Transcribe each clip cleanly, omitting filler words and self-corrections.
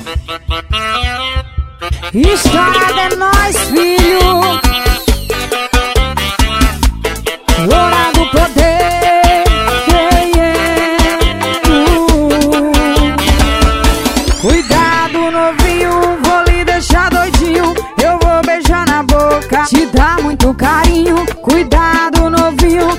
Estrada é nós, filho. Hora do poder. Cuidado, novinho, vou lhe deixar doidinho. Eu vou beijar na boca, te dar muito carinho. Cuidado, novinho,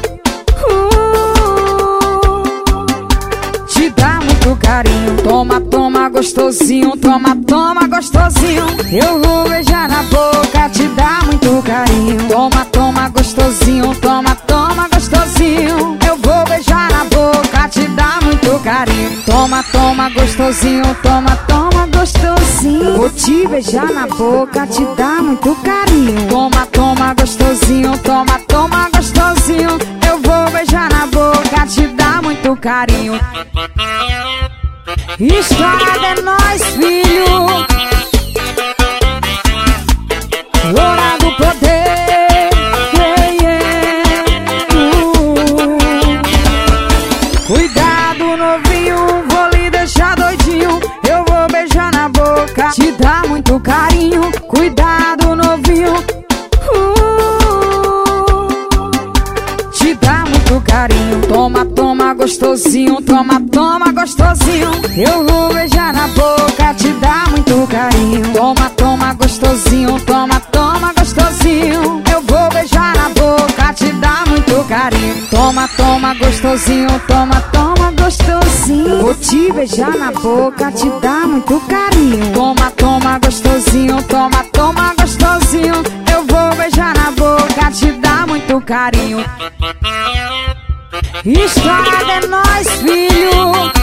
te dá muito carinho. Toma, toma, gostosinho. Toma, toma, gostosinho. Eu vou beijar na boca, te dá muito carinho. Toma, toma, gostosinho. Toma, toma, gostosinho. Eu vou beijar na boca, te dá muito carinho. Toma, toma, gostosinho. Toma, toma, gostosinho. Vou te beijar na boca, te dá muito carinho. Toma, toma, gostosinho. Toma, toma, gostosinho. Eu vou beijar na boca, te dá muito carinho. Estrada é nós, filho. Hora do poder. Cuidado, novinho, vou lhe deixar doidinho. Eu vou beijar na boca, te dá muito carinho. Cuidado, novinho, te dá muito carinho. Toma, toma, gostosinho. Toma, toma, gostosinho. Eu vou beijar na boca, te dá muito carinho. Toma, toma, gostosinho. Toma, toma, gostosinho. Eu vou beijar na boca, te dá muito carinho. Toma, toma, gostosinho. Toma, toma, gostosinho. Vou te beijar na boca, te dá muito carinho. Toma, toma, gostosinho. Toma, toma, gostosinho. Eu vou beijar na boca, te dá muito carinho. Estrada é nós, filho.